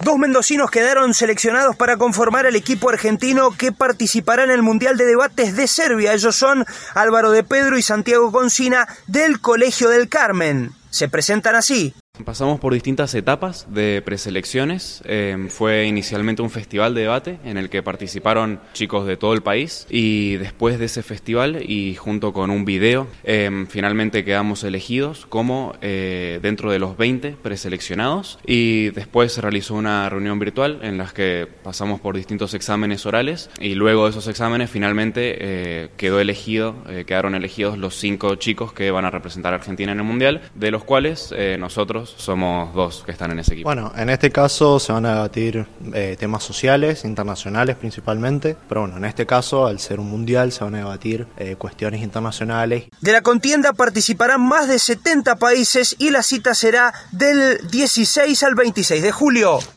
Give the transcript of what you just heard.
Dos mendocinos quedaron seleccionados para conformar el equipo argentino que participará en el Mundial de Debates de Serbia. Ellos son Álvaro de Pedro y Santiago Concina del Colegio del Carmen. Se presentan así. Pasamos por distintas etapas de preselecciones. Fue inicialmente un festival de debate en el que participaron chicos de todo el país y después de ese festival y junto con un video finalmente quedamos elegidos como dentro de los 20 preseleccionados y después se realizó una reunión virtual en la que pasamos por distintos exámenes orales y luego de esos exámenes finalmente quedaron elegidos los 5 chicos que van a representar a Argentina en el Mundial, de los cuales nosotros somos 2 que están en ese equipo. Bueno, en este caso se van a debatir temas sociales, internacionales principalmente, pero bueno, en este caso, al ser un mundial, se van a debatir cuestiones internacionales. De la contienda participarán más de 70 países y la cita será del 16 al 26 de julio.